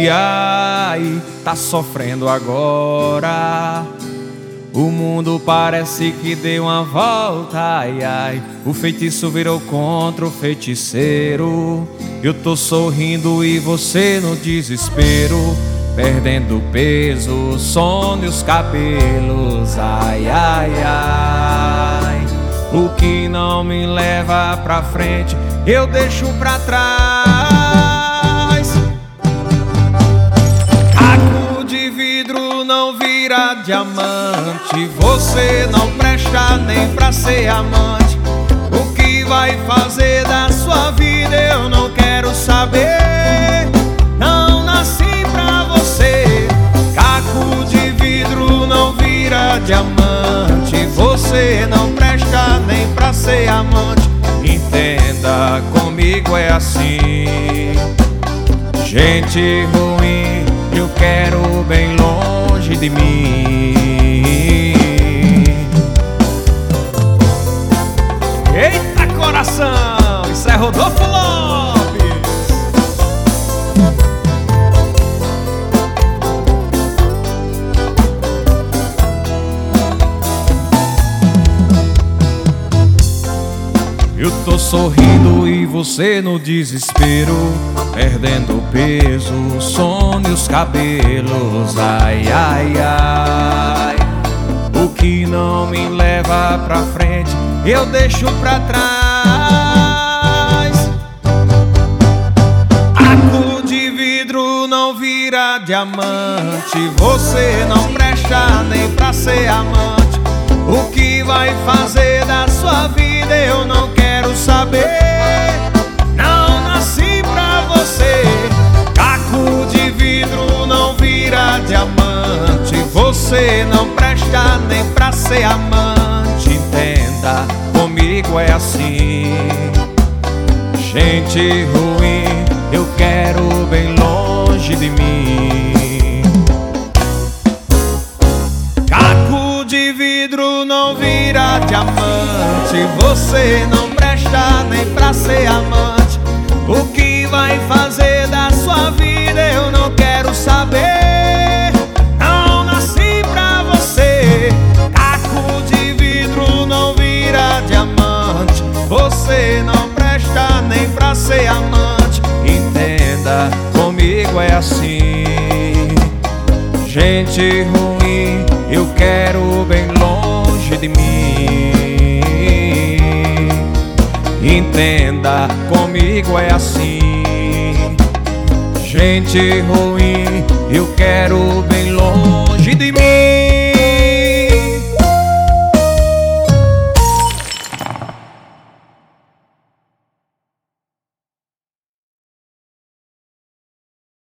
E ai, tá sofrendo agora. O mundo parece que deu uma volta, ai ai. O feitiço virou contra o feiticeiro. Eu tô sorrindo e você no desespero, perdendo peso, o sono e os cabelos. Ai, ai, ai. O que não me leva pra frente, eu deixo pra trás. Caco de vidro não vira diamante. Você não presta nem pra ser amante. O que vai fazer da sua vida eu não quero saber. Não nasci pra você. Caco de vidro não vira diamante. Você não presta nem pra ser amante. Entenda, comigo é assim. Gente ruim, eu quero bem longe de mim. Eita coração, isso é Rodolfo Lopes. Eu tô sorrindo e você no desespero, perdendo peso, o sono e os cabelos. Ai, ai, ai. O que não me leva pra frente, eu deixo pra trás. Caco de vidro não vira diamante. Você não presta nem pra ser amante. O que vai fazer da sua vida eu não quero saber. Não nasci pra você. Caco de vidro não vira diamante. Você não presta nem pra ser amante. Entenda, comigo é assim. Gente ruim, eu quero bem longe de mim. Caco de vidro não vira diamante. Você não presta nem pra ser amante. O que vai fazer da sua vida eu não quero saber. Não nasci pra você. Caco de vidro não vira diamante. Você não presta nem pra ser amante. Entenda, comigo é assim. Gente ruim, eu quero bem longe de mim. Entenda, comigo é assim. Gente ruim, eu quero bem longe de mim.